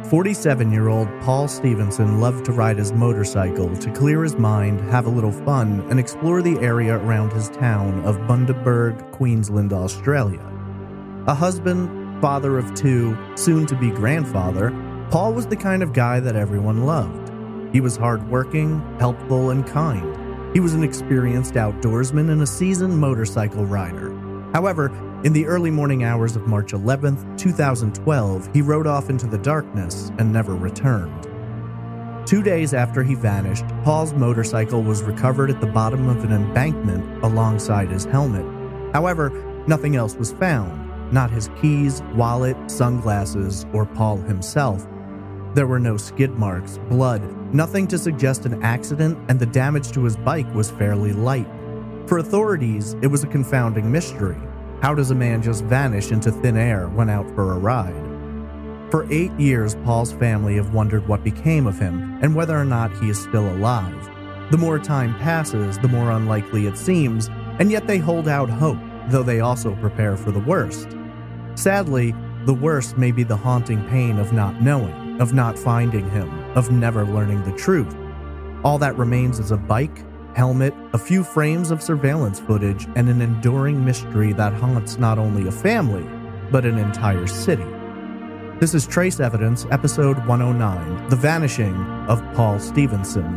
47-year-old Paul Stevenson loved to ride his motorcycle to clear his mind, have a little fun, and explore the area around his town of Bundaberg, Queensland, Australia. A husband, father of two, soon-to-be grandfather, Paul was the kind of guy that everyone loved. He was hardworking, helpful, and kind. He was an experienced outdoorsman and a seasoned motorcycle rider. However, in the early morning hours of March 11th, 2012, he rode off into the darkness and never returned. 2 days after he vanished, Paul's motorcycle was recovered at the bottom of an embankment alongside his helmet. However, nothing else was found, not his keys, wallet, sunglasses, or Paul himself. There were no skid marks, blood, nothing to suggest an accident, and the damage to his bike was fairly light. For authorities, it was a confounding mystery. How does a man just vanish into thin air when out for a ride? For 8 years, Paul's family have wondered what became of him and whether or not he is still alive. The more time passes, the more unlikely it seems, and yet they hold out hope, though they also prepare for the worst. Sadly, the worst may be the haunting pain of not knowing, of not finding him, of never learning the truth. All that remains is a bike, helmet, a few frames of surveillance footage, and an enduring mystery that haunts not only a family, but an entire city. This is Trace Evidence, episode 109, The Vanishing of Paul Stevenson.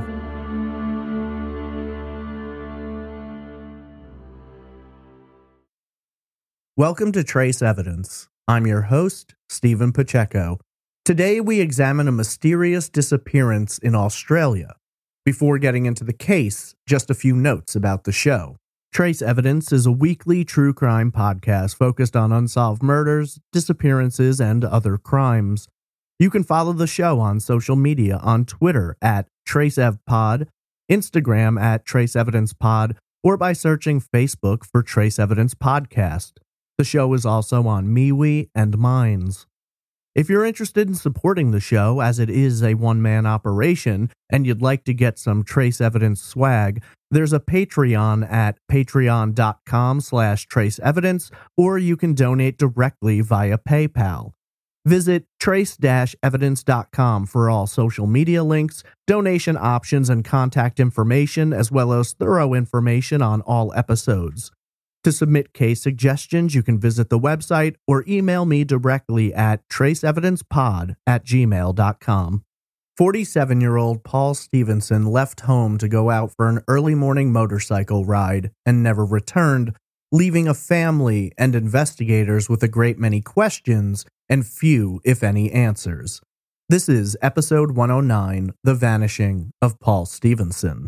Welcome to Trace Evidence. I'm your host, Stephen Pacheco. Today we examine a mysterious disappearance in Australia. Before getting into the case, just a few notes about the show. Trace Evidence is a weekly true crime podcast focused on unsolved murders, disappearances, and other crimes. You can follow the show on social media on Twitter at TraceEvPod, Instagram at TraceEvidencePod, or by searching Facebook for Trace Evidence Podcast. The show is also on MeWe and Minds. If you're interested in supporting the show, as it is a one-man operation, and you'd like to get some Trace Evidence swag, there's a Patreon at patreon.com/traceevidence, or you can donate directly via PayPal. Visit trace-evidence.com for all social media links, donation options, and contact information, as well as thorough information on all episodes. To submit case suggestions, you can visit the website or email me directly at traceevidencepod@gmail.com. 47-year-old Paul Stevenson left home to go out for an early morning motorcycle ride and never returned, leaving a family and investigators with a great many questions and few, if any, answers. This is episode 109, The Vanishing of Paul Stevenson.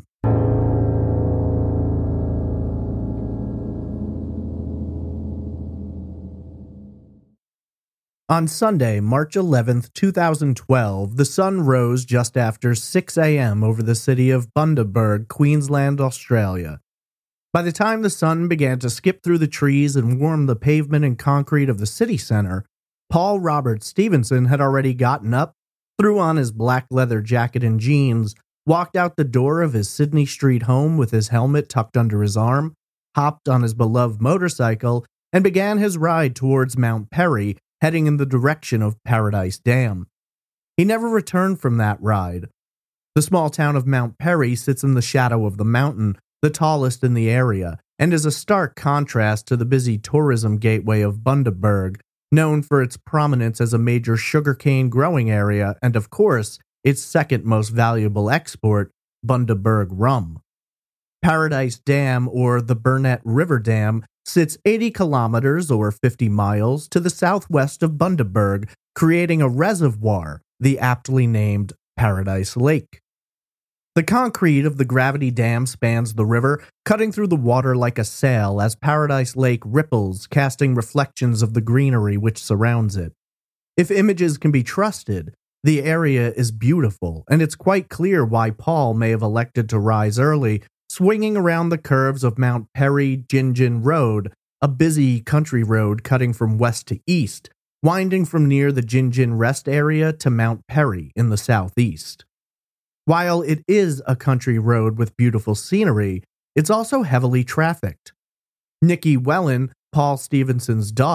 On Sunday, March 11th, 2012, the sun rose just after 6 a.m. over the city of Bundaberg, Queensland, Australia. By the time the sun began to skip through the trees and warm the pavement and concrete of the city center, Paul Robert Stevenson had already gotten up, threw on his black leather jacket and jeans, walked out the door of his Sydney Street home with his helmet tucked under his arm, hopped on his beloved motorcycle, and began his ride towards Mount Perry, heading in the direction of Paradise Dam. He never returned from that ride. The small town of Mount Perry sits in the shadow of the mountain, the tallest in the area, and is a stark contrast to the busy tourism gateway of Bundaberg, known for its prominence as a major sugarcane growing area and, of course, its second most valuable export, Bundaberg rum. Paradise Dam, or the Burnett River Dam, sits 80 kilometers or 50 miles to the southwest of Bundaberg, creating a reservoir, the aptly named Paradise Lake. The concrete of the gravity dam spans the river, cutting through the water like a sail as Paradise Lake ripples, casting reflections of the greenery which surrounds it. If images can be trusted, the area is beautiful, and it's quite clear why Paul may have elected to rise early, swinging around the curves of Mount Perry Gingin Road, a busy country road cutting from west to east, winding from near the Gingin Rest area to Mount Perry in the southeast. While it is a country road with beautiful scenery, it's also heavily trafficked. Nikki Wellen, Paul Stevenson's daughter,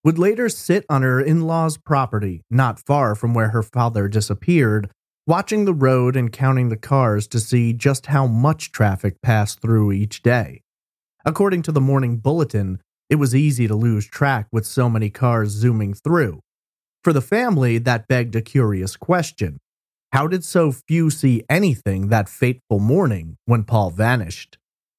would later sit on her in-laws' property, not far from where her father disappeared, watching the road and counting the cars to see just how much traffic passed through each day. According to the Morning Bulletin, it was easy to lose track with so many cars zooming through. For the family, that begged a curious question. How did so few see anything that fateful morning when Paul vanished?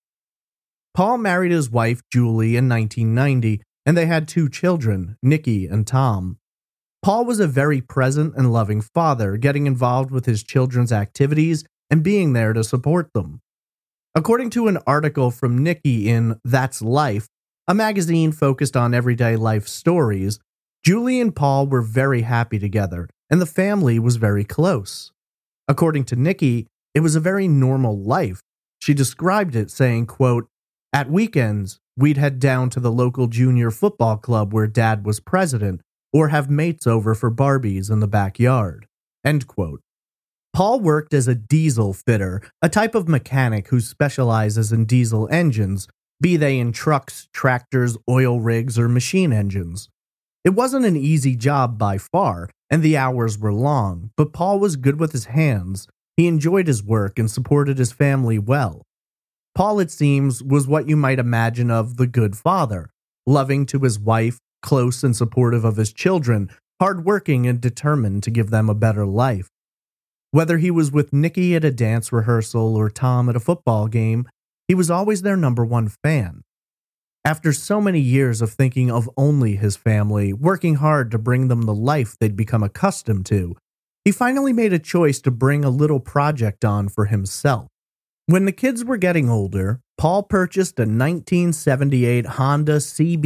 Paul married his wife, Julie, in 1990, and they had 2 children, Nikki and Tom. Paul was a very present and loving father, getting involved with his children's activities and being there to support them. According to an article from Nikki in That's Life, a magazine focused on everyday life stories, Julie and Paul were very happy together, and the family was very close. According to Nikki, it was a very normal life. She described it saying, quote, "At weekends, we'd head down to the local junior football club where Dad was president, or have mates over for Barbies in the backyard." End quote. Paul worked as a diesel fitter, a type of mechanic who specializes in diesel engines, be they in trucks, tractors, oil rigs, or machine engines. It wasn't an easy job by far, and the hours were long, but Paul was good with his hands. He enjoyed his work and supported his family well. Paul, it seems, was what you might imagine of the good father, loving to his wife, close and supportive of his children, hardworking and determined to give them a better life. Whether he was with Nikki at a dance rehearsal or Tom at a football game, he was always their number one fan. After so many years of thinking of only his family, working hard to bring them the life they'd become accustomed to, he finally made a choice to bring a little project on for himself. When the kids were getting older, Paul purchased a 1978 Honda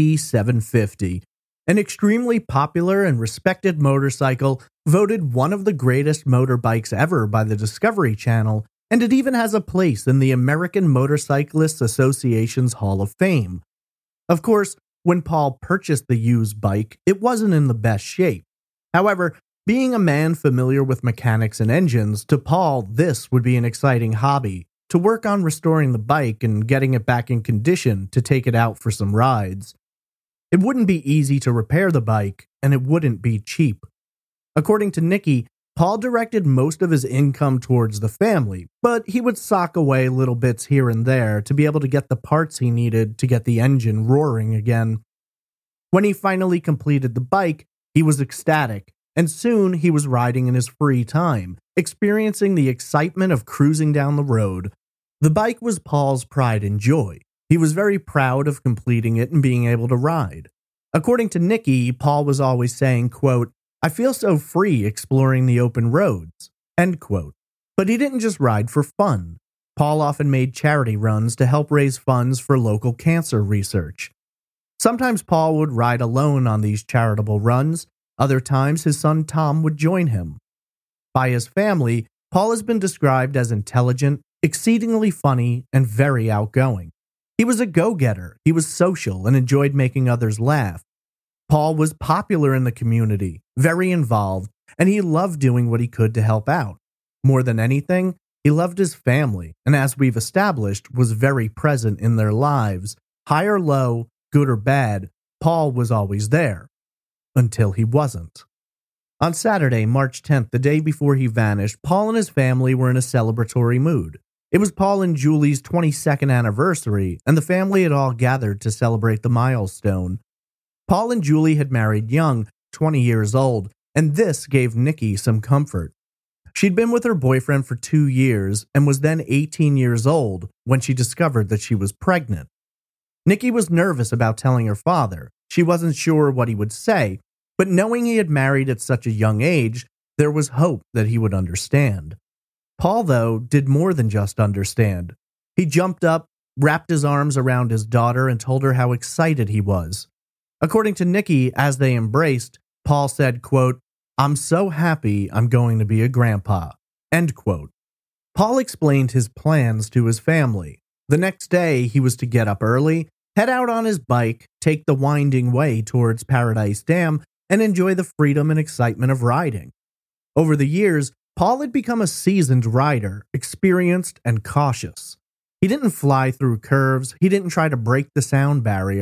CB750, an extremely popular and respected motorcycle, voted one of the greatest motorbikes ever by the Discovery Channel, and it even has a place in the American Motorcyclists Association's Hall of Fame. Of course, when Paul purchased the used bike, it wasn't in the best shape. However, being a man familiar with mechanics and engines, to Paul, this would be an exciting hobby, to work on restoring the bike and getting it back in condition to take it out for some rides. It wouldn't be easy to repair the bike, and it wouldn't be cheap. According to Nikki, Paul directed most of his income towards the family, but he would sock away little bits here and there to be able to get the parts he needed to get the engine roaring again. When he finally completed the bike, he was ecstatic, and soon he was riding in his free time, experiencing the excitement of cruising down the road. The bike was Paul's pride and joy. He was very proud of completing it and being able to ride. According to Nikki, Paul was always saying, quote, "I feel so free exploring the open roads," end quote. But he didn't just ride for fun. Paul often made charity runs to help raise funds for local cancer research. Sometimes Paul would ride alone on these charitable runs. Other times his son Tom would join him. By his family, Paul has been described as intelligent, exceedingly funny, and very outgoing. He was a go-getter, he was social, and enjoyed making others laugh. Paul was popular in the community, very involved, and he loved doing what he could to help out. More than anything, he loved his family, and as we've established, was very present in their lives. High or low, good or bad, Paul was always there. Until he wasn't. On Saturday, March 10th, the day before he vanished, Paul and his family were in a celebratory mood. It was Paul and Julie's 22nd anniversary, and the family had all gathered to celebrate the milestone. Paul and Julie had married young, 20 years old, and this gave Nikki some comfort. She'd been with her boyfriend for 2 years and was then 18 years old when she discovered that she was pregnant. Nikki was nervous about telling her father. She wasn't sure what he would say, but knowing he had married at such a young age, there was hope that he would understand. Paul, though, did more than just understand. He jumped up, wrapped his arms around his daughter, and told her how excited he was. According to Nikki, as they embraced, Paul said, quote, "I'm so happy I'm going to be a grandpa," end quote. Paul explained his plans to his family. The next day, he was to get up early, head out on his bike, take the winding way towards Paradise Dam, and enjoy the freedom and excitement of riding. Over the years, Paul had become a seasoned rider, experienced and cautious. He didn't fly through curves, he didn't try to break the sound barrier,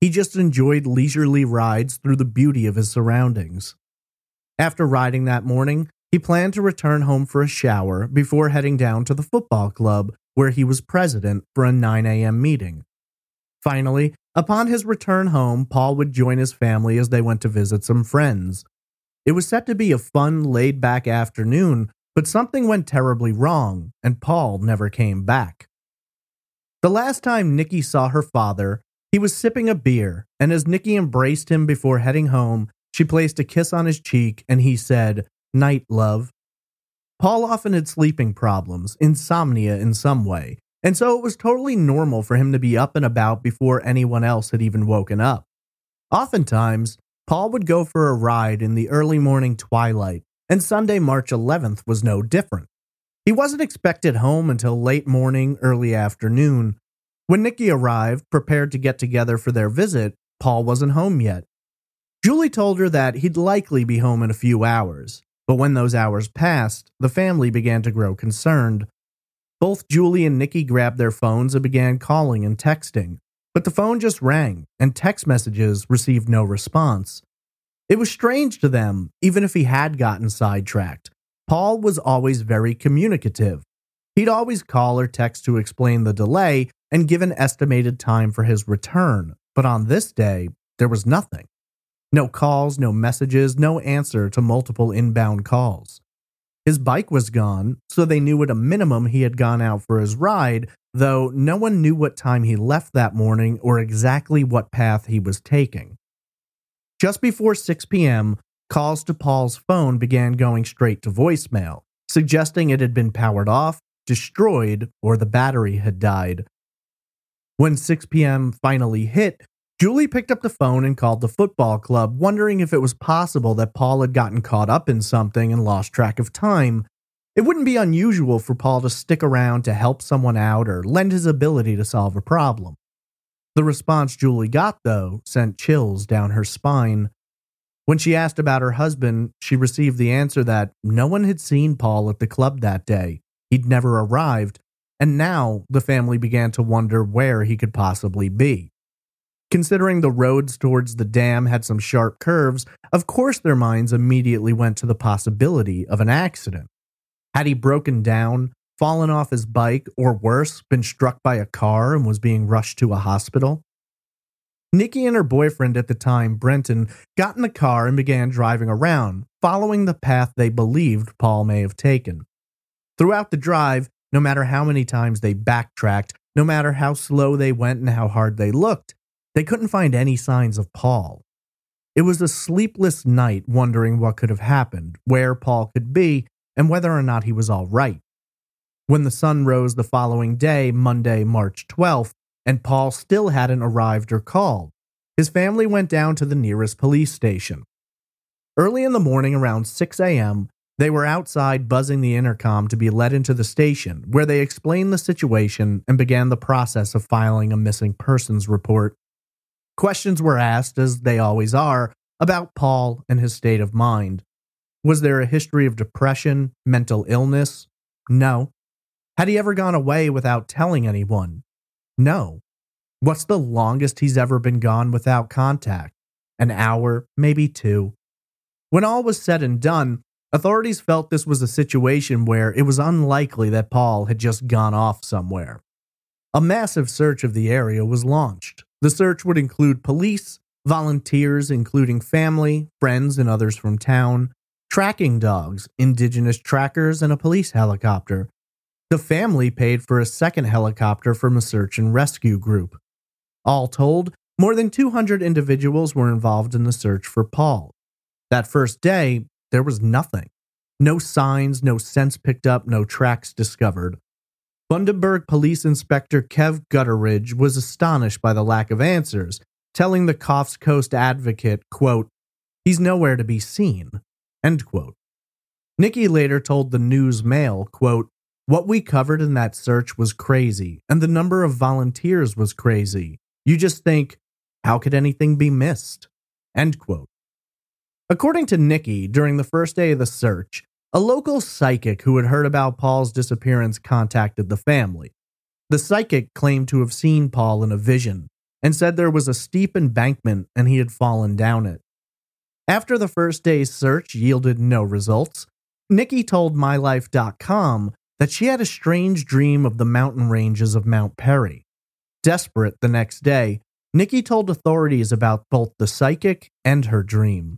He just enjoyed leisurely rides through the beauty of his surroundings. After riding that morning, he planned to return home for a shower before heading down to the football club where he was president for a 9 a.m. meeting. Finally, upon his return home, Paul would join his family as they went to visit some friends. It was set to be a fun, laid-back afternoon, but something went terribly wrong, and Paul never came back. The last time Nikki saw her father, he was sipping a beer, and as Nikki embraced him before heading home, she placed a kiss on his cheek, and he said, "Night, love." Paul often had sleeping problems, insomnia in some way, and so it was totally normal for him to be up and about before anyone else had even woken up. Oftentimes, Paul would go for a ride in the early morning twilight, and Sunday, March 11th was no different. He wasn't expected home until late morning, early afternoon. When Nikki arrived, prepared to get together for their visit, Paul wasn't home yet. Julie told her that he'd likely be home in a few hours, but when those hours passed, the family began to grow concerned. Both Julie and Nikki grabbed their phones and began calling and texting, but the phone just rang, and text messages received no response. It was strange to them, even if he had gotten sidetracked. Paul was always very communicative. He'd always call or text to explain the delay and give an estimated time for his return, but on this day, there was nothing. No calls, no messages, no answer to multiple inbound calls. His bike was gone, so they knew at a minimum he had gone out for his ride, though no one knew what time he left that morning or exactly what path he was taking. Just before 6 p.m., calls to Paul's phone began going straight to voicemail, suggesting it had been powered off, destroyed, or the battery had died. When 6 p.m. finally hit, Julie picked up the phone and called the football club, wondering if it was possible that Paul had gotten caught up in something and lost track of time. It wouldn't be unusual for Paul to stick around to help someone out or lend his ability to solve a problem. The response Julie got, though, sent chills down her spine. When she asked about her husband, she received the answer that no one had seen Paul at the club that day. He'd never arrived, and now the family began to wonder where he could possibly be. Considering the roads towards the dam had some sharp curves, of course their minds immediately went to the possibility of an accident. Had he broken down, fallen off his bike, or worse, been struck by a car and was being rushed to a hospital? Nikki and her boyfriend at the time, Brenton, got in the car and began driving around, following the path they believed Paul may have taken. Throughout the drive, no matter how many times they backtracked, no matter how slow they went and how hard they looked, they couldn't find any signs of Paul. It was a sleepless night wondering what could have happened, where Paul could be, and whether or not he was all right. When the sun rose the following day, Monday, March 12th, and Paul still hadn't arrived or called, his family went down to the nearest police station. Early in the morning, around 6 a.m., they were outside buzzing the intercom to be led into the station, where they explained the situation and began the process of filing a missing persons report. Questions were asked, as they always are, about Paul and his state of mind. Was there a history of depression, mental illness? No. Had he ever gone away without telling anyone? No. What's the longest he's ever been gone without contact? An hour, maybe 2. When all was said and done, authorities felt this was a situation where it was unlikely that Paul had just gone off somewhere. A massive search of the area was launched. The search would include police, volunteers including family, friends, and others from town, tracking dogs, indigenous trackers, and a police helicopter. The family paid for a second helicopter from a search and rescue group. All told, more than 200 individuals were involved in the search for Paul. That first day, there was nothing. No signs, no scents picked up, no tracks discovered. Bundaberg Police Inspector Kev Gutteridge was astonished by the lack of answers, telling the Coffs Coast Advocate, quote, "He's nowhere to be seen," end quote. Nikki later told the News Mail, quote, "What we covered in that search was crazy, and the number of volunteers was crazy. You just think, how could anything be missed?" End quote. According to Nikki, during the first day of the search, a local psychic who had heard about Paul's disappearance contacted the family. The psychic claimed to have seen Paul in a vision, and said there was a steep embankment and he had fallen down it. After the first day's search yielded no results, Nikki told MyLife.com that she had a strange dream of the mountain ranges of Mount Perry. Desperate the next day, Nikki told authorities about both the psychic and her dream.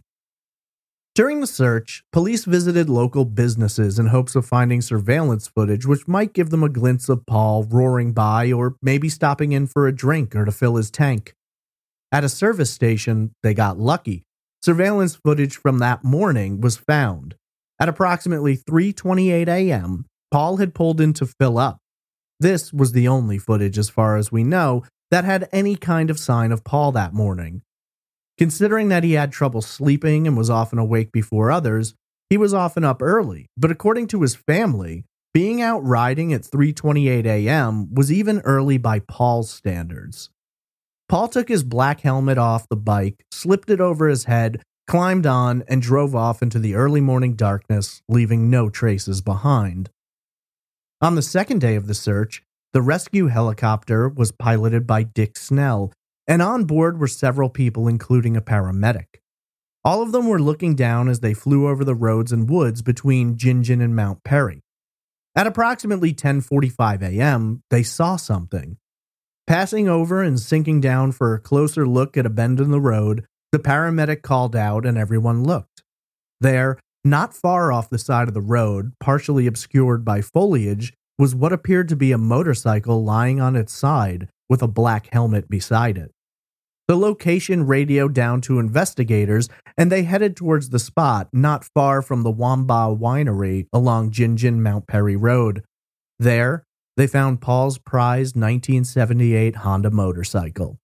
During the search, police visited local businesses in hopes of finding surveillance footage which might give them a glimpse of Paul roaring by or maybe stopping in for a drink or to fill his tank. At a service station, they got lucky. Surveillance footage from that morning was found. At approximately 3:28 a.m., Paul had pulled in to fill up. This was the only footage, as far as we know, that had any kind of sign of Paul that morning. Considering that he had trouble sleeping and was often awake before others, he was often up early, but according to his family, being out riding at 3:28 a.m. was even early by Paul's standards. Paul took his black helmet off the bike, slipped it over his head, climbed on, and drove off into the early morning darkness, leaving no traces behind. On the second day of the search, the rescue helicopter was piloted by Dick Snell, and on board were several people, including a paramedic. All of them were looking down as they flew over the roads and woods between Gingin and Mount Perry. At approximately 10:45 a.m., they saw something. Passing over and sinking down for a closer look at a bend in the road, the paramedic called out and everyone looked. There, not far off the side of the road, partially obscured by foliage, was what appeared to be a motorcycle lying on its side with a black helmet beside it. The location radioed down to investigators, and they headed towards the spot not far from the Wamba Winery along Gingin Mount Perry Road. There, they found Paul's prized 1978 Honda motorcycle.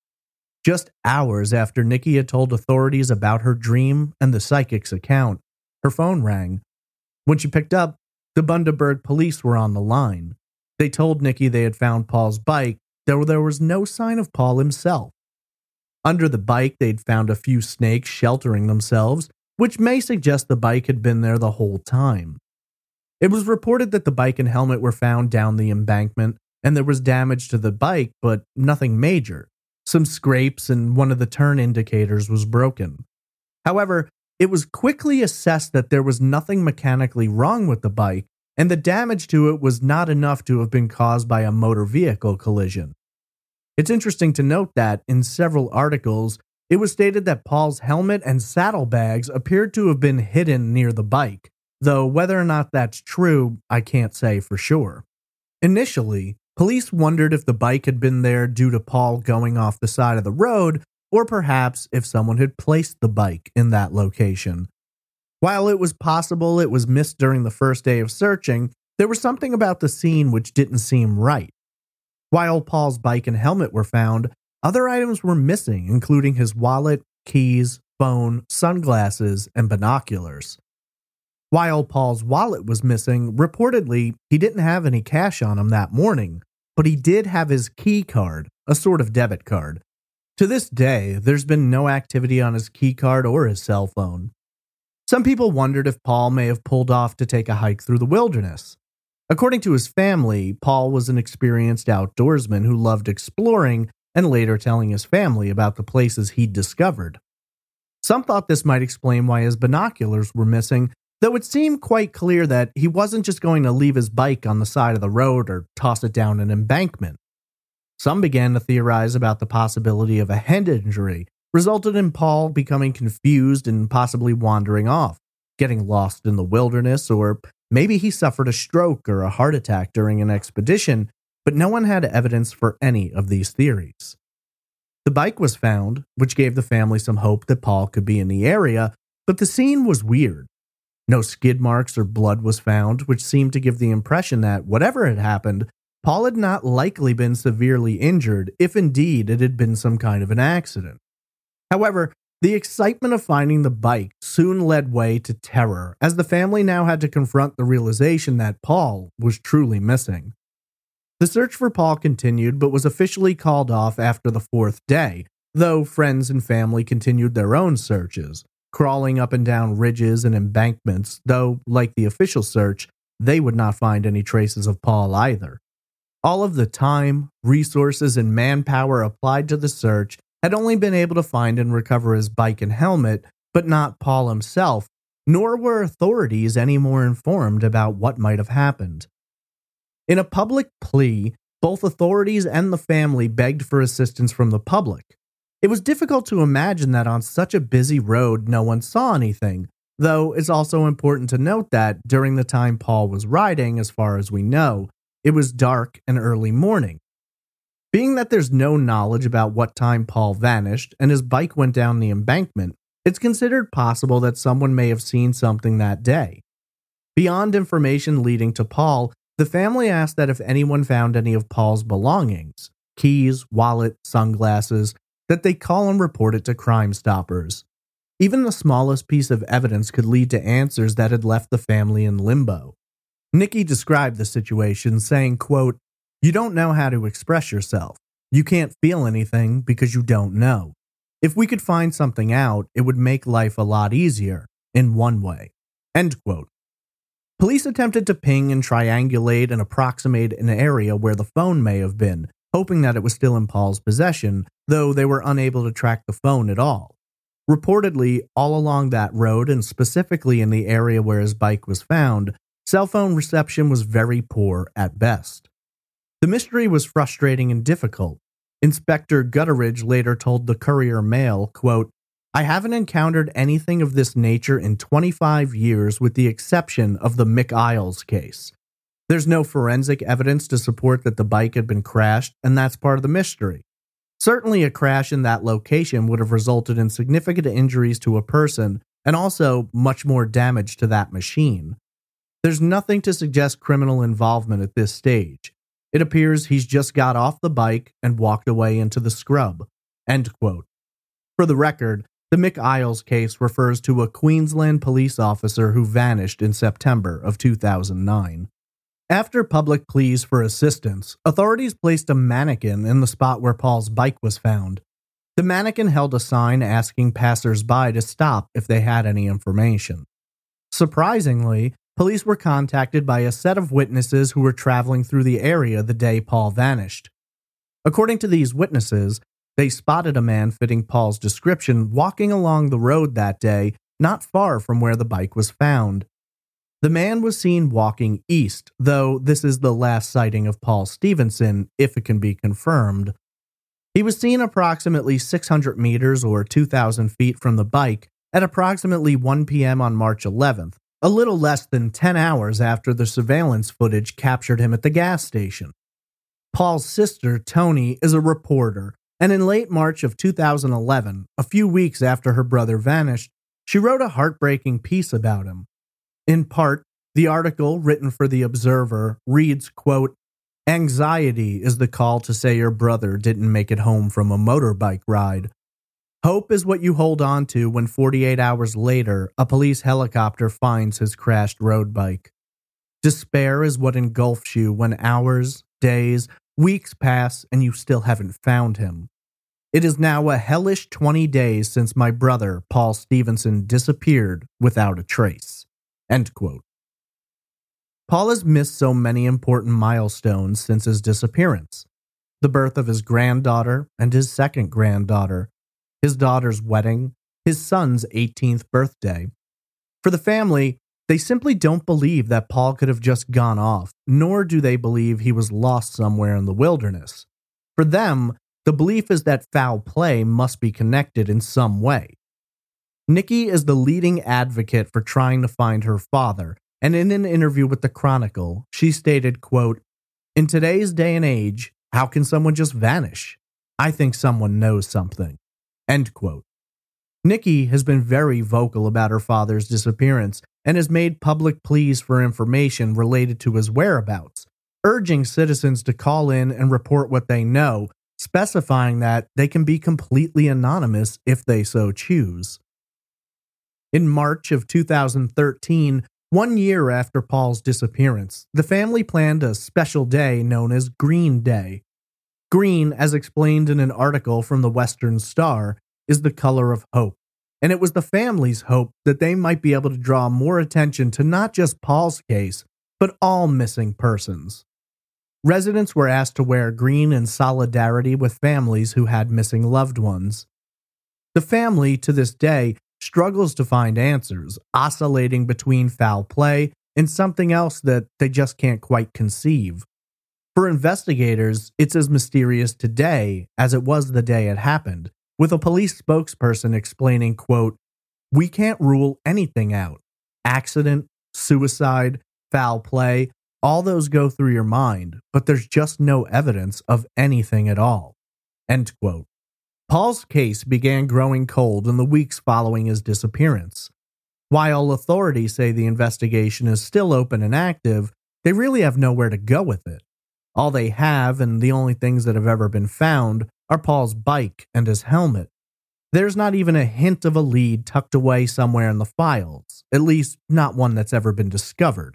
Just hours after Nikki had told authorities about her dream and the psychic's account, her phone rang. When she picked up, the Bundaberg police were on the line. They told Nikki they had found Paul's bike, though there was no sign of Paul himself. Under the bike, they'd found a few snakes sheltering themselves, which may suggest the bike had been there the whole time. It was reported that the bike and helmet were found down the embankment, and there was damage to the bike, but nothing major. Some scrapes and one of the turn indicators was broken. However, it was quickly assessed that there was nothing mechanically wrong with the bike, and the damage to it was not enough to have been caused by a motor vehicle collision. It's interesting to note that, in several articles, it was stated that Paul's helmet and saddlebags appeared to have been hidden near the bike, though whether or not that's true, I can't say for sure. Initially, police wondered if the bike had been there due to Paul going off the side of the road, or perhaps if someone had placed the bike in that location. While it was possible it was missed during the first day of searching, there was something about the scene which didn't seem right. While Paul's bike and helmet were found, other items were missing, including his wallet, keys, phone, sunglasses, and binoculars. While Paul's wallet was missing, reportedly, he didn't have any cash on him that morning, but he did have his key card, a sort of debit card. To this day, there's been no activity on his key card or his cell phone. Some people wondered if Paul may have pulled off to take a hike through the wilderness. According to his family, Paul was an experienced outdoorsman who loved exploring and later telling his family about the places he'd discovered. Some thought this might explain why his binoculars were missing, though it seemed quite clear that he wasn't just going to leave his bike on the side of the road or toss it down an embankment. Some began to theorize about the possibility of a head injury, resulted in Paul becoming confused and possibly wandering off, getting lost in the wilderness, or maybe he suffered a stroke or a heart attack during an expedition, but no one had evidence for any of these theories. The bike was found, which gave the family some hope that Paul could be in the area, but the scene was weird. No skid marks or blood was found, which seemed to give the impression that whatever had happened, Paul had not likely been severely injured, if indeed it had been some kind of an accident. However, the excitement of finding the bike soon led way to terror, as the family now had to confront the realization that Paul was truly missing. The search for Paul continued, but was officially called off after the fourth day, though friends and family continued their own searches, crawling up and down ridges and embankments, though, like the official search, they would not find any traces of Paul either. All of the time, resources, and manpower applied to the search had only been able to find and recover his bike and helmet, but not Paul himself, nor were authorities any more informed about what might have happened. In a public plea, both authorities and the family begged for assistance from the public. It was difficult to imagine that on such a busy road no one saw anything, though it's also important to note that during the time Paul was riding, as far as we know, it was dark and early morning. Being that there's no knowledge about what time Paul vanished and his bike went down the embankment, it's considered possible that someone may have seen something that day. Beyond information leading to Paul, the family asked that if anyone found any of Paul's belongings, keys, wallet, sunglasses, that they call and report it to Crime Stoppers. Even the smallest piece of evidence could lead to answers that had left the family in limbo. Nikki described the situation, saying, quote, "You don't know how to express yourself. You can't feel anything because you don't know. If we could find something out, it would make life a lot easier, in one way." End quote. Police attempted to ping and triangulate and approximate an area where the phone may have been, hoping that it was still in Paul's possession, though they were unable to track the phone at all. Reportedly, all along that road, and specifically in the area where his bike was found, cell phone reception was very poor at best. The mystery was frustrating and difficult. Inspector Gutteridge later told the Courier Mail, quote, "I haven't encountered anything of this nature in 25 years with the exception of the Mick Isles case. There's no forensic evidence to support that the bike had been crashed, and that's part of the mystery. Certainly a crash in that location would have resulted in significant injuries to a person and also much more damage to that machine. There's nothing to suggest criminal involvement at this stage. It appears he's just got off the bike and walked away into the scrub." End quote. For the record, the Mick Isles case refers to a Queensland police officer who vanished in September of 2009. After public pleas for assistance, authorities placed a mannequin in the spot where Paul's bike was found. The mannequin held a sign asking passers-by to stop if they had any information. Surprisingly, police were contacted by a set of witnesses who were traveling through the area the day Paul vanished. According to these witnesses, they spotted a man fitting Paul's description walking along the road that day, not far from where the bike was found. The man was seen walking east, though this is the last sighting of Paul Stevenson, if it can be confirmed. He was seen approximately 600 meters or 2,000 feet from the bike at approximately 1 p.m. on March 11th, a little less than 10 hours after the surveillance footage captured him at the gas station. Paul's sister, Toni, is a reporter, and in late March of 2011, a few weeks after her brother vanished, she wrote a heartbreaking piece about him. In part, the article, written for The Observer, reads, quote, "Anxiety is the call to say your brother didn't make it home from a motorbike ride. Hope is what you hold on to when 48 hours later, a police helicopter finds his crashed road bike. Despair is what engulfs you when hours, days, weeks pass and you still haven't found him. It is now a hellish 20 days since my brother, Paul Stevenson, disappeared without a trace." End quote. Paul has missed so many important milestones since his disappearance. The birth of his granddaughter and his second granddaughter, his daughter's wedding, his son's 18th birthday. For the family, they simply don't believe that Paul could have just gone off, nor do they believe he was lost somewhere in the wilderness. For them, the belief is that foul play must be connected in some way. Nikki is the leading advocate for trying to find her father, and in an interview with the Chronicle, she stated, quote, "In today's day and age, how can someone just vanish? I think someone knows something." End quote. Nikki has been very vocal about her father's disappearance and has made public pleas for information related to his whereabouts, urging citizens to call in and report what they know, specifying that they can be completely anonymous if they so choose. In March of 2013, 1 year after Paul's disappearance, the family planned a special day known as Green Day. Green, as explained in an article from the Western Star, is the color of hope, and it was the family's hope that they might be able to draw more attention to not just Paul's case, but all missing persons. Residents were asked to wear green in solidarity with families who had missing loved ones. The family, to this day, struggles to find answers, oscillating between foul play and something else that they just can't quite conceive. For investigators, it's as mysterious today as it was the day it happened, with a police spokesperson explaining, quote, "We can't rule anything out. Accident, suicide, foul play, all those go through your mind, but there's just no evidence of anything at all." End quote. Paul's case began growing cold in the weeks following his disappearance. While authorities say the investigation is still open and active, they really have nowhere to go with it. All they have, and the only things that have ever been found, are Paul's bike and his helmet. There's not even a hint of a lead tucked away somewhere in the files, at least not one that's ever been discovered.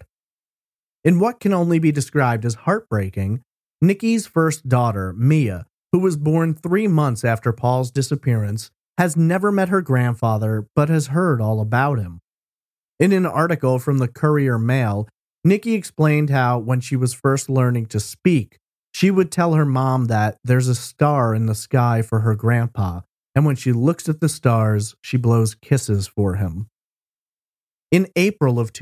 In what can only be described as heartbreaking, Nikki's first daughter, Mia, who was born 3 months after Paul's disappearance, has never met her grandfather but has heard all about him. In an article from the Courier Mail, Nikki explained how, when she was first learning to speak, she would tell her mom that there's a star in the sky for her grandpa, and when she looks at the stars, she blows kisses for him. In April of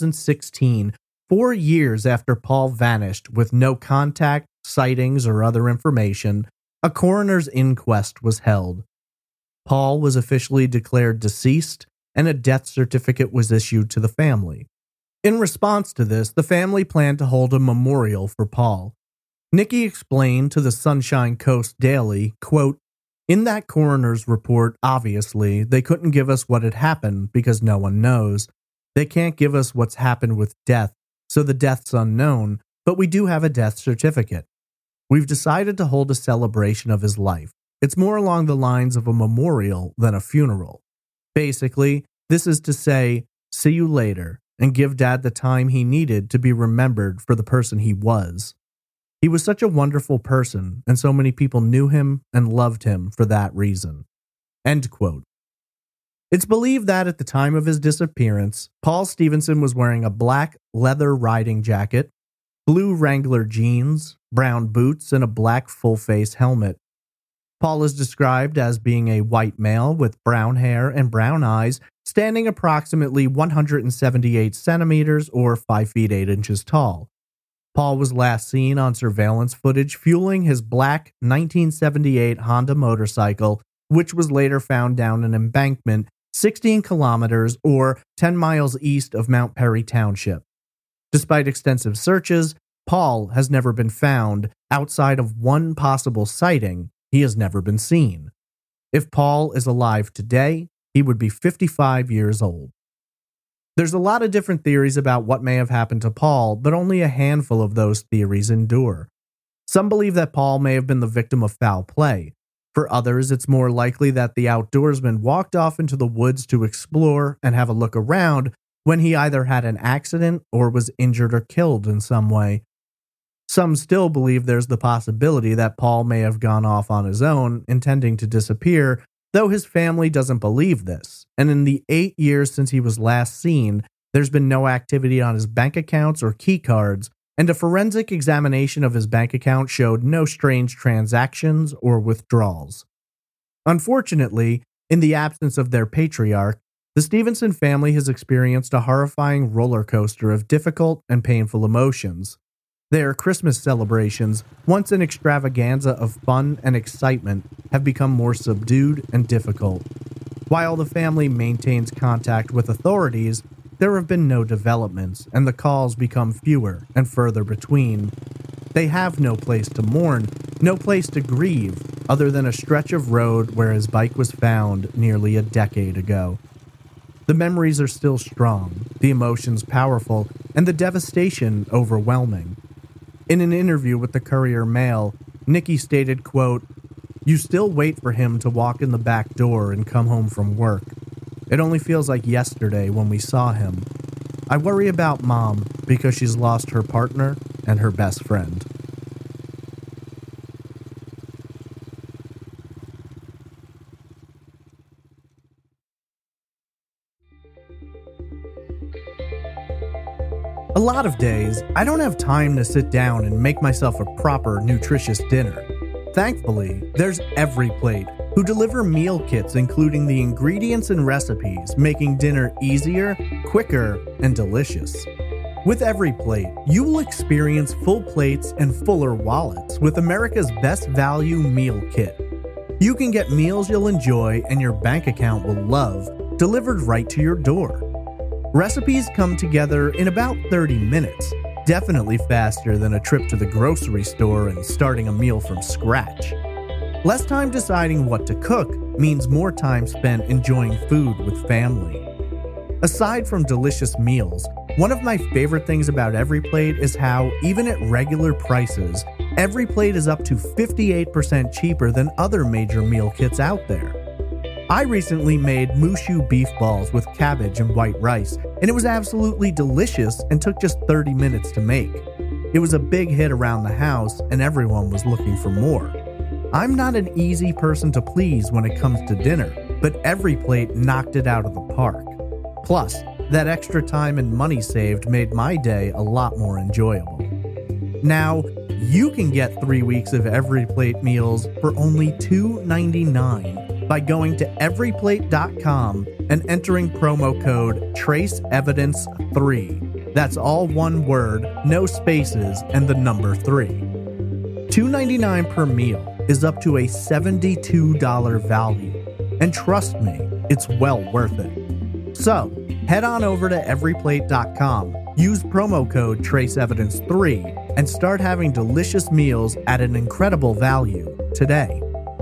2016, 4 years after Paul vanished with no contact, sightings, or other information, a coroner's inquest was held. Paul was officially declared deceased, and a death certificate was issued to the family. In response to this, the family planned to hold a memorial for Paul. Nikki explained to the Sunshine Coast Daily, quote, "In that coroner's report, obviously, they couldn't give us what had happened because no one knows. They can't give us what's happened with death, so the death's unknown, but we do have a death certificate. We've decided to hold a celebration of his life. It's more along the lines of a memorial than a funeral. Basically, this is to say, see you later, and give Dad the time he needed to be remembered for the person he was. He was such a wonderful person, and so many people knew him and loved him for that reason." End quote. It's believed that at the time of his disappearance, Paul Stevenson was wearing a black leather riding jacket, blue Wrangler jeans, brown boots, and a black full-face helmet. Paul is described as being a white male with brown hair and brown eyes, standing approximately 178 centimeters or 5 feet 8 inches tall. Paul was last seen on surveillance footage fueling his black 1978 Honda motorcycle, which was later found down an embankment 16 kilometers or 10 miles east of Mount Perry Township. Despite extensive searches, Paul has never been found. Outside of one possible sighting, he has never been seen. If Paul is alive today, he would be 55 years old. There's a lot of different theories about what may have happened to Paul, but only a handful of those theories endure. Some believe that Paul may have been the victim of foul play. For others, it's more likely that the outdoorsman walked off into the woods to explore and have a look around when he either had an accident or was injured or killed in some way. Some still believe there's the possibility that Paul may have gone off on his own, intending to disappear, though his family doesn't believe this. And in the 8 years since he was last seen, there's been no activity on his bank accounts or key cards, and a forensic examination of his bank account showed no strange transactions or withdrawals. Unfortunately, in the absence of their patriarch, the Stevenson family has experienced a horrifying roller coaster of difficult and painful emotions. Their Christmas celebrations, once an extravaganza of fun and excitement, have become more subdued and difficult. While the family maintains contact with authorities, there have been no developments, and the calls become fewer and further between. They have no place to mourn, no place to grieve, other than a stretch of road where his bike was found nearly a decade ago. The memories are still strong, the emotions powerful, and the devastation overwhelming. In an interview with the Courier Mail, Nikki stated, quote, "You still wait for him to walk in the back door and come home from work. It only feels like yesterday when we saw him. I worry about Mom because she's lost her partner and her best friend." A lot of days, I don't have time to sit down and make myself a proper, nutritious dinner. Thankfully, there's EveryPlate, who deliver meal kits including the ingredients and recipes, making dinner easier, quicker, and delicious. With EveryPlate, you will experience full plates and fuller wallets with America's best value meal kit. You can get meals you'll enjoy and your bank account will love, delivered right to your door. Recipes come together in about 30 minutes, definitely faster than a trip to the grocery store and starting a meal from scratch. Less time deciding what to cook means more time spent enjoying food with family. Aside from delicious meals, one of my favorite things about EveryPlate is how, even at regular prices, EveryPlate is up to 58% cheaper than other major meal kits out there. I recently made Mushu beef balls with cabbage and white rice, and it was absolutely delicious and took just 30 minutes to make. It was a big hit around the house, and everyone was looking for more. I'm not an easy person to please when it comes to dinner, but EveryPlate knocked it out of the park. Plus, that extra time and money saved made my day a lot more enjoyable. Now, you can get 3 weeks of EveryPlate meals for only $2.99 by going to everyplate.com and entering promo code TRACEEVIDENCE3. That's all one word, no spaces, and the number 3. $2.99 per meal is up to a $72 value, and trust me, it's well worth it. So, head on over to everyplate.com, use promo code TRACEEVIDENCE3, and start having delicious meals at an incredible value today.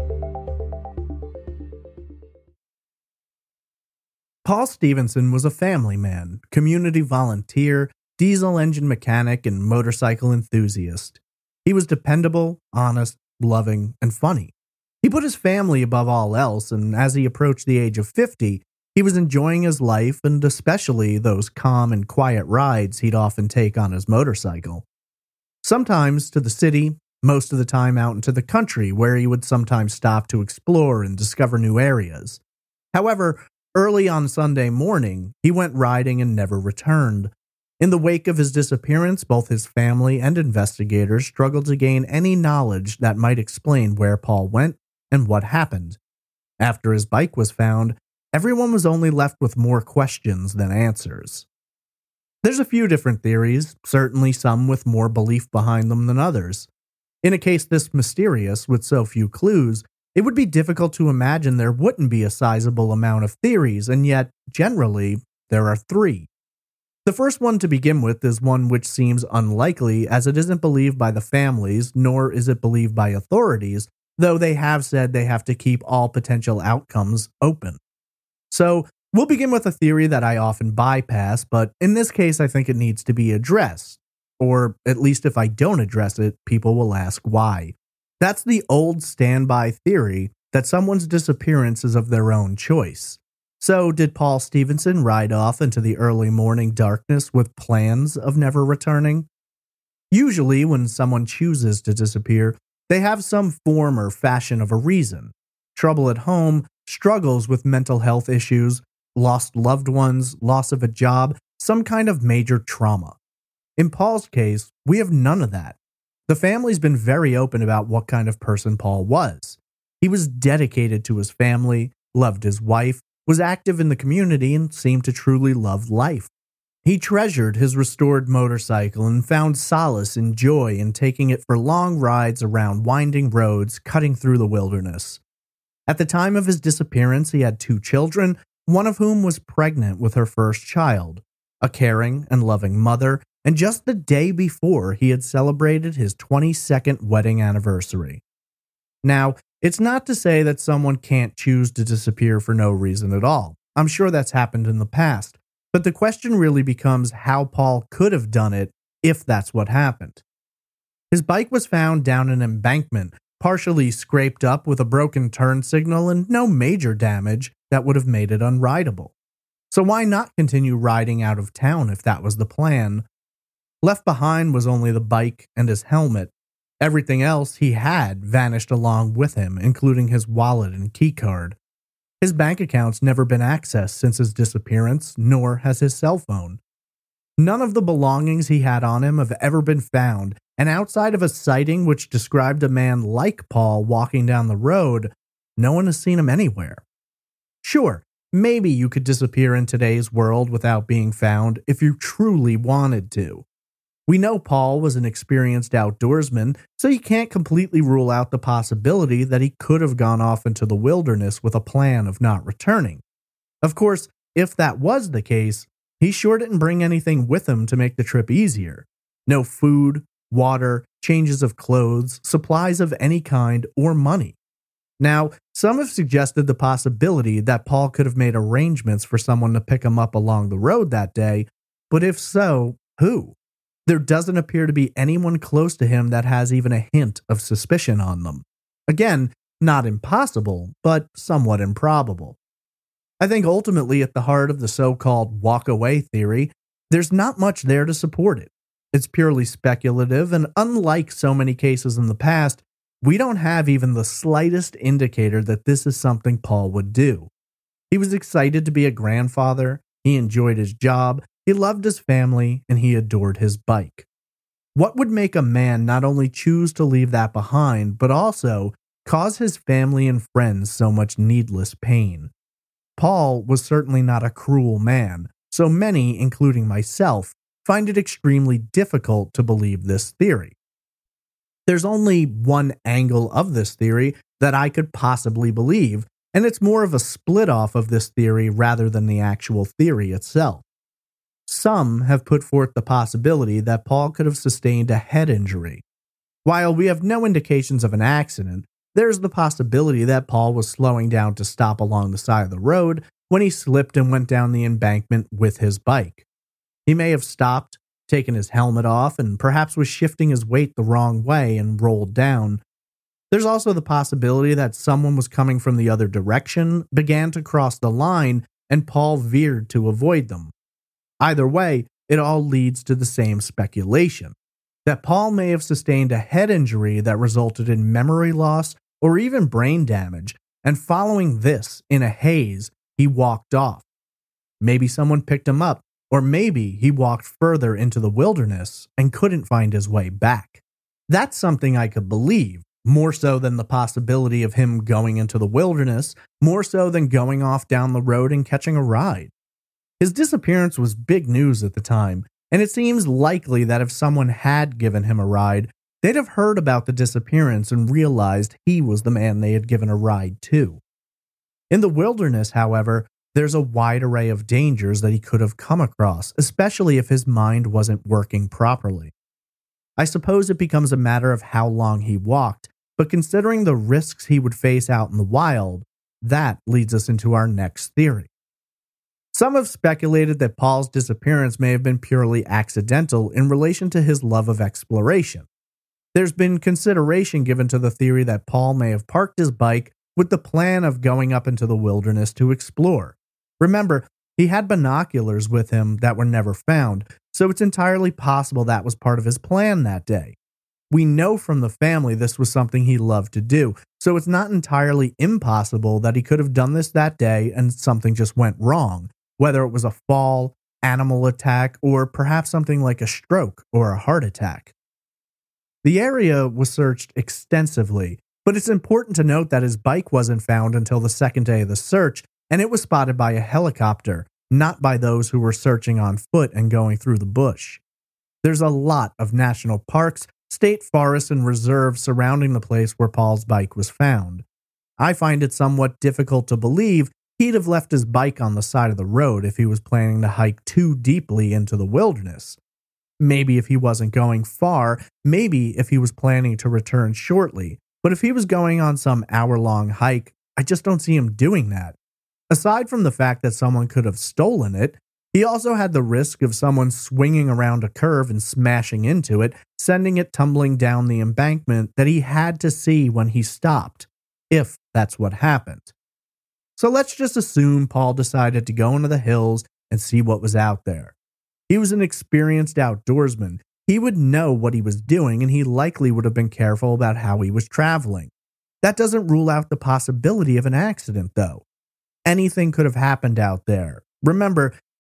Paul Stevenson was a family man, community volunteer, diesel engine mechanic, and motorcycle enthusiast. He was dependable, honest, loving, and funny. He put his family above all else, and as he approached the age of 50, he was enjoying his life and especially those calm and quiet rides he'd often take on his motorcycle. Sometimes to the city, most of the time out into the country, where he would sometimes stop to explore and discover new areas. However, early on Sunday morning, he went riding and never returned. In the wake of his disappearance, both his family and investigators struggled to gain any knowledge that might explain where Paul went and what happened. After his bike was found, everyone was only left with more questions than answers. There's a few different theories, certainly some with more belief behind them than others. In a case this mysterious with so few clues, it would be difficult to imagine there wouldn't be a sizable amount of theories, and yet, generally, there are 3. The first one to begin with is one which seems unlikely, as it isn't believed by the families, nor is it believed by authorities, though they have said they have to keep all potential outcomes open. So, we'll begin with a theory that I often bypass, but in this case I think it needs to be addressed. Or, at least if I don't address it, people will ask why. That's the old standby theory that someone's disappearance is of their own choice. So, did Paul Stevenson ride off into the early morning darkness with plans of never returning? Usually, when someone chooses to disappear, they have some form or fashion of a reason. Trouble at home, struggles with mental health issues, lost loved ones, loss of a job, some kind of major trauma. In Paul's case, we have none of that. The family's been very open about what kind of person Paul was. He was dedicated to his family, loved his wife, was active in the community, and seemed to truly love life. He treasured his restored motorcycle and found solace and joy in taking it for long rides around winding roads cutting through the wilderness. At the time of his disappearance, he had 2 children, one of whom was pregnant with her first child, a caring and loving mother, and just the day before he had celebrated his 22nd wedding anniversary. Now, it's not to say that someone can't choose to disappear for no reason at all. I'm sure that's happened in the past, but the question really becomes how Paul could have done it if that's what happened. His bike was found down an embankment, partially scraped up with a broken turn signal and no major damage that would have made it unrideable. So why not continue riding out of town if that was the plan? Left behind was only the bike and his helmet. Everything else he had vanished along with him, including his wallet and keycard. His bank account's never been accessed since his disappearance, nor has his cell phone. None of the belongings he had on him have ever been found, and outside of a sighting which described a man like Paul walking down the road, no one has seen him anywhere. Sure, maybe you could disappear in today's world without being found if you truly wanted to. We know Paul was an experienced outdoorsman, so you can't completely rule out the possibility that he could have gone off into the wilderness with a plan of not returning. Of course, if that was the case, he sure didn't bring anything with him to make the trip easier. No food, water, changes of clothes, supplies of any kind, or money. Now, some have suggested the possibility that Paul could have made arrangements for someone to pick him up along the road that day, but if so, who? There doesn't appear to be anyone close to him that has even a hint of suspicion on them. Again, not impossible, but somewhat improbable. I think ultimately at the heart of the so-called walk-away theory, there's not much there to support it. It's purely speculative, and unlike so many cases in the past, we don't have even the slightest indicator that this is something Paul would do. He was excited to be a grandfather, he enjoyed his job, he loved his family, and he adored his bike. What would make a man not only choose to leave that behind, but also cause his family and friends so much needless pain? Paul was certainly not a cruel man, so many, including myself, find it extremely difficult to believe this theory. There's only one angle of this theory that I could possibly believe, and it's more of a split off of this theory rather than the actual theory itself. Some have put forth the possibility that Paul could have sustained a head injury. While we have no indications of an accident, there's the possibility that Paul was slowing down to stop along the side of the road when he slipped and went down the embankment with his bike. He may have stopped, taken his helmet off, and perhaps was shifting his weight the wrong way and rolled down. There's also the possibility that someone was coming from the other direction, began to cross the line, and Paul veered to avoid them. Either way, it all leads to the same speculation, that Paul may have sustained a head injury that resulted in memory loss or even brain damage, and following this, in a haze, he walked off. Maybe someone picked him up, or maybe he walked further into the wilderness and couldn't find his way back. That's something I could believe, more so than the possibility of him going into the wilderness, more so than going off down the road and catching a ride. His disappearance was big news at the time, and it seems likely that if someone had given him a ride, they'd have heard about the disappearance and realized he was the man they had given a ride to. In the wilderness, however, there's a wide array of dangers that he could have come across, especially if his mind wasn't working properly. I suppose it becomes a matter of how long he walked, but considering the risks he would face out in the wild, that leads us into our next theory. Some have speculated that Paul's disappearance may have been purely accidental in relation to his love of exploration. There's been consideration given to the theory that Paul may have parked his bike with the plan of going up into the wilderness to explore. Remember, he had binoculars with him that were never found, so it's entirely possible that was part of his plan that day. We know from the family this was something he loved to do, so it's not entirely impossible that he could have done this that day and something just went wrong, whether it was a fall, animal attack, or perhaps something like a stroke or a heart attack. The area was searched extensively, but it's important to note that his bike wasn't found until the second day of the search, and it was spotted by a helicopter, not by those who were searching on foot and going through the bush. There's a lot of national parks, state forests, and reserves surrounding the place where Paul's bike was found. I find it somewhat difficult to believe he'd have left his bike on the side of the road if he was planning to hike too deeply into the wilderness. Maybe if he wasn't going far, maybe if he was planning to return shortly, but if he was going on some hour-long hike, I just don't see him doing that. Aside from the fact that someone could have stolen it, he also had the risk of someone swinging around a curve and smashing into it, sending it tumbling down the embankment that he had to see when he stopped, if that's what happened. So let's just assume Paul decided to go into the hills and see what was out there. He was an experienced outdoorsman. He would know what he was doing, and he likely would have been careful about how he was traveling. That doesn't rule out the possibility of an accident, though. Anything could have happened out there. Remember,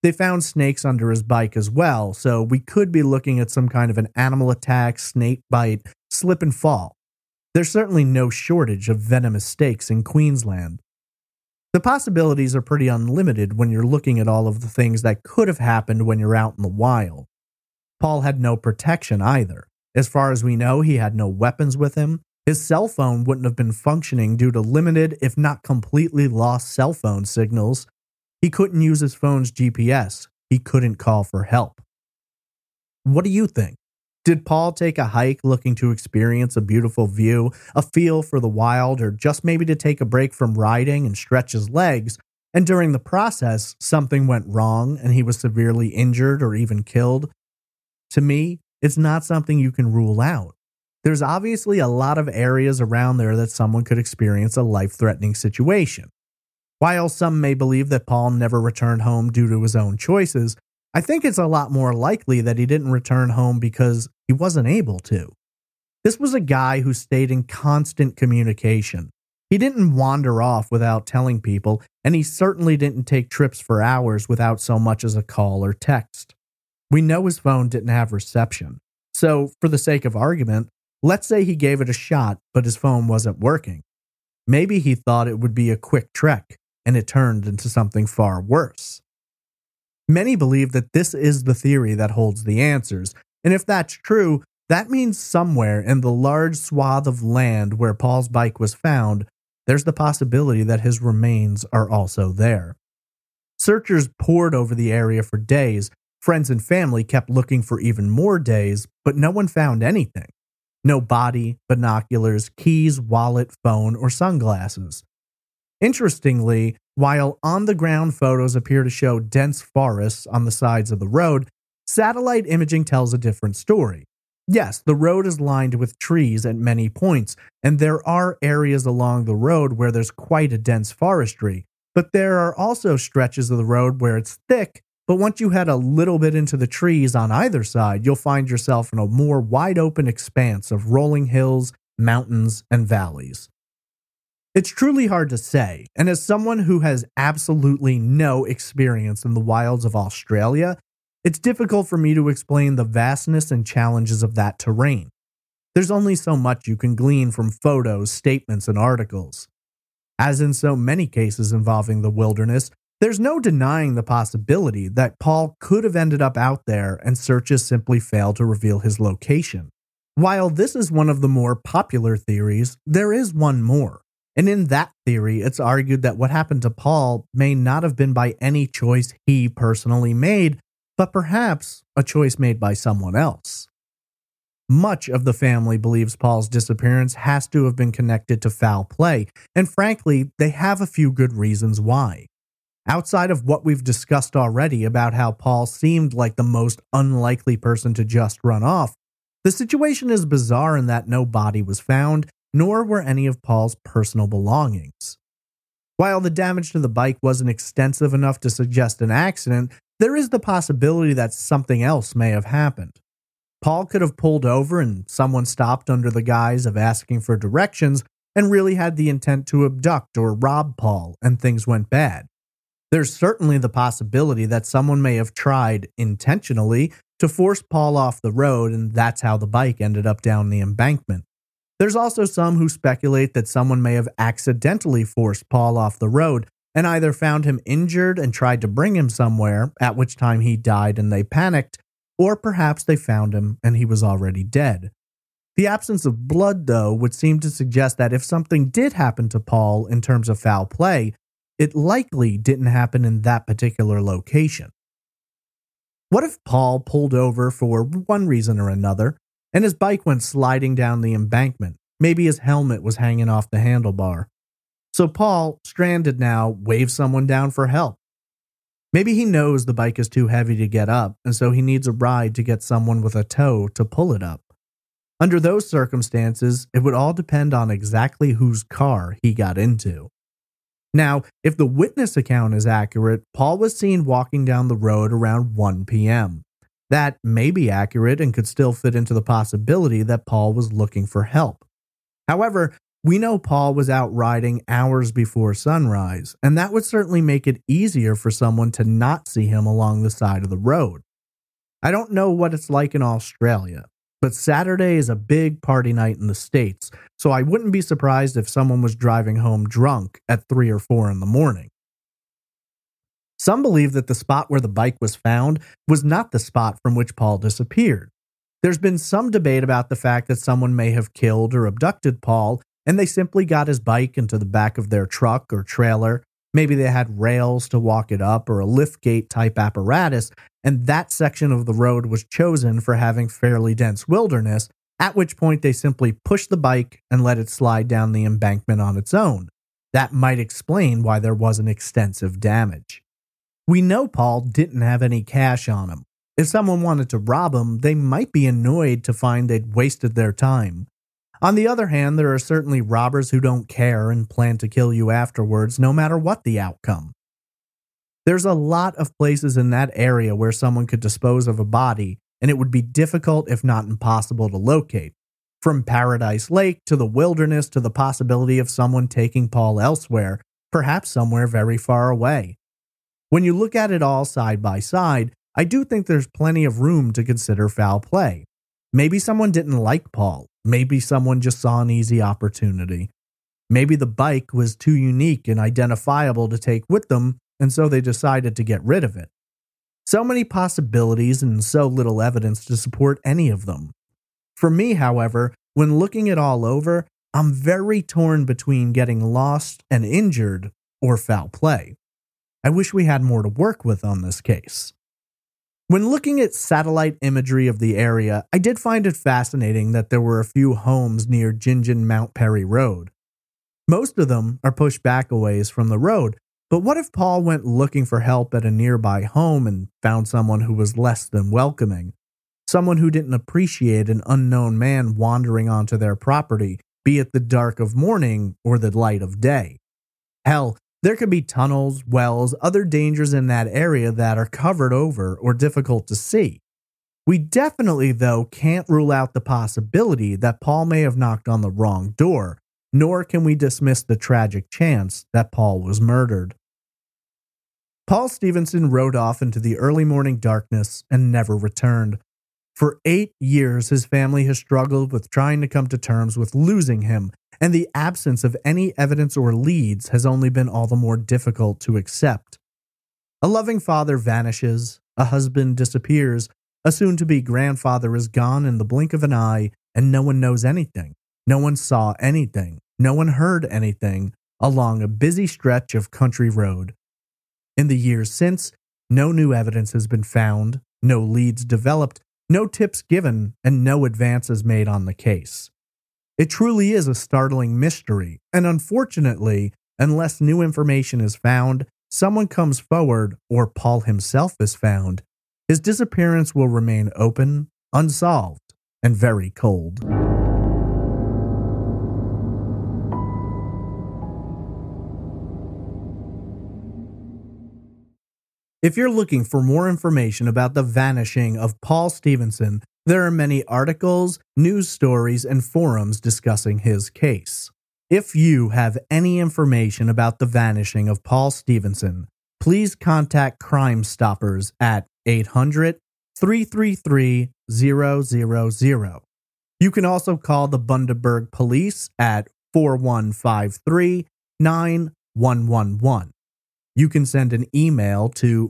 They found snakes under his bike as well, so we could be looking at some kind of an animal attack, snake bite, slip and fall. There's certainly no shortage of venomous snakes in Queensland. The possibilities are pretty unlimited when you're looking at all of the things that could have happened when you're out in the wild. Paul had no protection either. As far as we know, he had no weapons with him. His cell phone wouldn't have been functioning due to limited, if not completely lost cell phone signals. He couldn't use his phone's GPS. He couldn't call for help. What do you think? Did Paul take a hike looking to experience a beautiful view, a feel for the wild, or just maybe to take a break from riding and stretch his legs, and during the process, something went wrong and he was severely injured or even killed? To me, it's not something you can rule out. There's obviously a lot of areas around there that someone could experience a life-threatening situation. While some may believe that Paul never returned home due to his own choices, I think it's a lot more likely that he didn't return home because he wasn't able to. This was a guy who stayed in constant communication. He didn't wander off without telling people, and he certainly didn't take trips for hours without so much as a call or text. We know his phone didn't have reception, so for the sake of argument, let's say he gave it a shot, but his phone wasn't working. Maybe he thought it would be a quick trek, and it turned into something far worse. Many believe that this is the theory that holds the answers, and if that's true, that means somewhere in the large swath of land where Paul's bike was found, there's the possibility that his remains are also there. Searchers pored over the area for days. Friends and family kept looking for even more days, but no one found anything. No body, binoculars, keys, wallet, phone, or sunglasses. Interestingly, while on-the-ground photos appear to show dense forests on the sides of the road, satellite imaging tells a different story. Yes, the road is lined with trees at many points, and there are areas along the road where there's quite a dense forestry, but there are also stretches of the road where it's thick, but once you head a little bit into the trees on either side, you'll find yourself in a more wide-open expanse of rolling hills, mountains, and valleys. It's truly hard to say, and as someone who has absolutely no experience in the wilds of Australia, it's difficult for me to explain the vastness and challenges of that terrain. There's only so much you can glean from photos, statements, and articles. As in so many cases involving the wilderness, there's no denying the possibility that Paul could have ended up out there and searches simply failed to reveal his location. While this is one of the more popular theories, there is one more. And in that theory, it's argued that what happened to Paul may not have been by any choice he personally made, but perhaps a choice made by someone else. Much of the family believes Paul's disappearance has to have been connected to foul play, and frankly, they have a few good reasons why. Outside of what we've discussed already about how Paul seemed like the most unlikely person to just run off, the situation is bizarre in that no body was found, nor were any of Paul's personal belongings. While the damage to the bike wasn't extensive enough to suggest an accident, there is the possibility that something else may have happened. Paul could have pulled over and someone stopped under the guise of asking for directions and really had the intent to abduct or rob Paul, and things went bad. There's certainly the possibility that someone may have tried, intentionally, to force Paul off the road, and that's how the bike ended up down the embankment. There's also some who speculate that someone may have accidentally forced Paul off the road and either found him injured and tried to bring him somewhere, at which time he died and they panicked, or perhaps they found him and he was already dead. The absence of blood, though, would seem to suggest that if something did happen to Paul in terms of foul play, it likely didn't happen in that particular location. What if Paul pulled over for one reason or another, and his bike went sliding down the embankment? Maybe his helmet was hanging off the handlebar. So Paul, stranded now, waves someone down for help. Maybe he knows the bike is too heavy to get up, and so he needs a ride to get someone with a tow to pull it up. Under those circumstances, it would all depend on exactly whose car he got into. Now, if the witness account is accurate, Paul was seen walking down the road around 1 p.m. That may be accurate and could still fit into the possibility that Paul was looking for help. However, We know Paul was out riding hours before sunrise, and that would certainly make it easier for someone to not see him along the side of the road. I don't know what it's like in Australia, but Saturday is a big party night in the States, so I wouldn't be surprised if someone was driving home drunk at 3 or 4 in the morning. Some believe that the spot where the bike was found was not the spot from which Paul disappeared. There's been some debate about the fact that someone may have killed or abducted Paul, and they simply got his bike into the back of their truck or trailer. Maybe they had rails to walk it up or a liftgate type apparatus, and that section of the road was chosen for having fairly dense wilderness, at which point they simply pushed the bike and let it slide down the embankment on its own. That might explain why there wasn't extensive damage. We know Paul didn't have any cash on him. If someone wanted to rob him, they might be annoyed to find they'd wasted their time. On the other hand, there are certainly robbers who don't care and plan to kill you afterwards, no matter what the outcome. There's a lot of places in that area where someone could dispose of a body, and it would be difficult, if not impossible, to locate. From Paradise Lake to the wilderness to the possibility of someone taking Paul elsewhere, perhaps somewhere very far away. When you look at it all side by side, I do think there's plenty of room to consider foul play. Maybe someone didn't like Paul. Maybe someone just saw an easy opportunity. Maybe the bike was too unique and identifiable to take with them, and so they decided to get rid of it. So many possibilities and so little evidence to support any of them. For me, however, when looking it all over, I'm very torn between getting lost and injured or foul play. I wish we had more to work with on this case. When looking at satellite imagery of the area, I did find it fascinating that there were a few homes near Gingin Mount Perry Road. Most of them are pushed back a ways from the road, but what if Paul went looking for help at a nearby home and found someone who was less than welcoming? Someone who didn't appreciate an unknown man wandering onto their property, be it the dark of morning or the light of day. Hell, there could be tunnels, wells, other dangers in that area that are covered over or difficult to see. We definitely, though, can't rule out the possibility that Paul may have knocked on the wrong door, nor can we dismiss the tragic chance that Paul was murdered. Paul Stevenson rode off into the early morning darkness and never returned. For 8 years, his family has struggled with trying to come to terms with losing him, and the absence of any evidence or leads has only been all the more difficult to accept. A loving father vanishes, a husband disappears, a soon-to-be grandfather is gone in the blink of an eye, and no one knows anything. No one saw anything. No one heard anything along a busy stretch of country road. In the years since, no new evidence has been found, no leads developed, no tips given, and no advances made on the case. It truly is a startling mystery, and unfortunately, unless new information is found, someone comes forward, or Paul himself is found, his disappearance will remain open, unsolved, and very cold. If you're looking for more information about the vanishing of Paul Stevenson, there are many articles, news stories, and forums discussing his case. If you have any information about the vanishing of Paul Stevenson, please contact Crime Stoppers at 800-333-000. You can also call the Bundaberg Police at 4153-9111. You can send an email to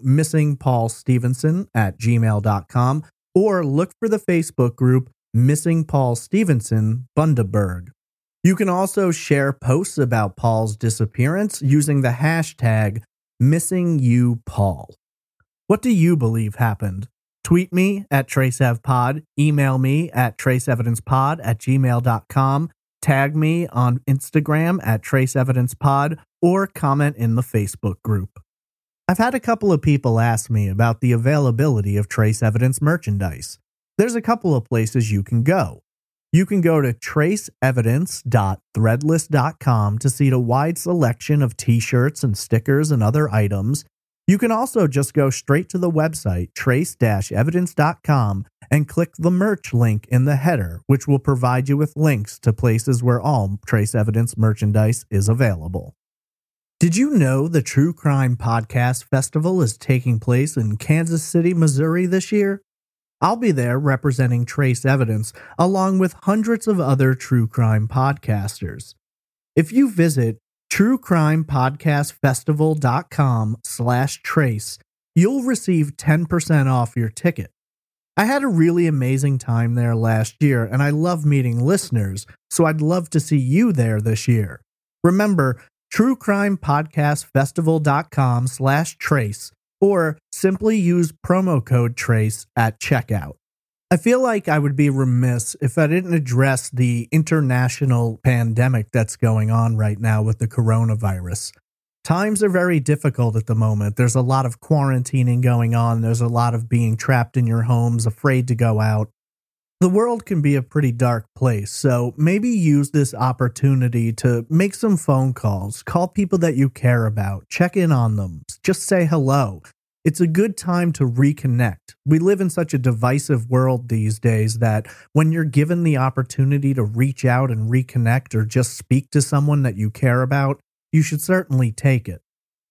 missingpaulstevenson@gmail.com or look for the Facebook group Missing Paul Stevenson Bundaberg. You can also share posts about Paul's disappearance using the hashtag MissingYouPaul. What do you believe happened? Tweet me at TraceEvPod, email me at traceevidencepod@gmail.com, tag me on Instagram at TraceEvidencePod, or comment in the Facebook group. I've had a couple of people ask me about the availability of Trace Evidence merchandise. There's a couple of places you can go. You can go to traceevidence.threadless.com to see a wide selection of t-shirts and stickers and other items. You can also just go straight to the website trace-evidence.com and click the merch link in the header, which will provide you with links to places where all Trace Evidence merchandise is available. Did you know the True Crime Podcast Festival is taking place in Kansas City, Missouri this year? I'll be there representing Trace Evidence along with hundreds of other true crime podcasters. If you visit truecrimepodcastfestival.com/trace, you'll receive 10% off your ticket. I had a really amazing time there last year, and I love meeting listeners, so I'd love to see you there this year. Remember, truecrimepodcastfestival.com/trace, or simply use promo code TRACE at checkout. I feel like I would be remiss if I didn't address the international pandemic that's going on right now with the coronavirus. Times are very difficult at the moment. There's a lot of quarantining going on. There's a lot of being trapped in your homes, afraid to go out. The world can be a pretty dark place, so maybe use this opportunity to make some phone calls, call people that you care about, check in on them, just say hello. It's a good time to reconnect. We live in such a divisive world these days that when you're given the opportunity to reach out and reconnect or just speak to someone that you care about, you should certainly take it.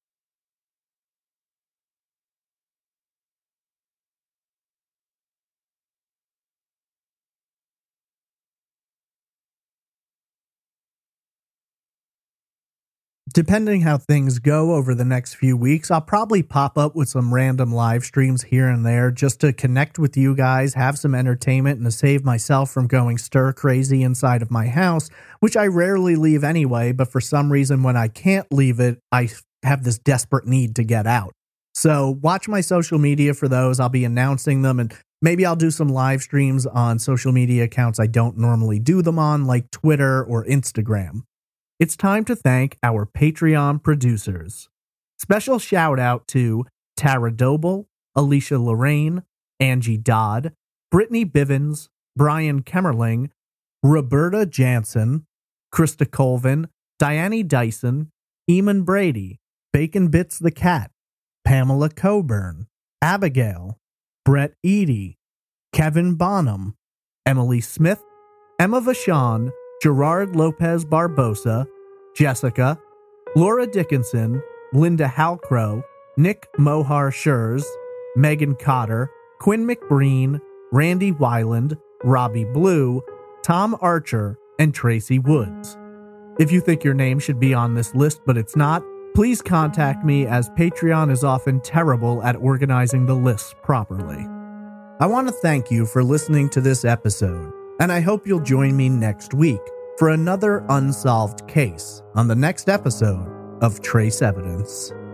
Depending how things go over the next few weeks, I'll probably pop up with some random live streams here and there just to connect with you guys, have some entertainment, and to save myself from going stir crazy inside of my house, which I rarely leave anyway, but for some reason when I can't leave it, I have this desperate need to get out. So watch my social media for those. I'll be announcing them, and maybe I'll do some live streams on social media accounts I don't normally do them on, like Twitter or Instagram. It's time to thank our Patreon producers. Special shout out to Tara Doble, Alicia Lorraine, Angie Dodd, Brittany Bivens, Brian Kemmerling, Roberta Jansen, Krista Colvin, Diane Dyson, Eamon Brady, Bacon Bits the Cat, Pamela Coburn, Abigail, Brett Eady, Kevin Bonham, Emily Smith, Emma Vachon, Gerard Lopez Barbosa, Jessica, Laura Dickinson, Linda Halcrow, Nick Mohar Schurz, Megan Cotter, Quinn McBreen, Randy Weiland, Robbie Blue, Tom Archer, and Tracy Woods. If you think your name should be on this list but it's not, please contact me, as Patreon is often terrible at organizing the lists properly. I want to thank you for listening to this episode, and I hope you'll join me next week for another unsolved case on the next episode of Trace Evidence.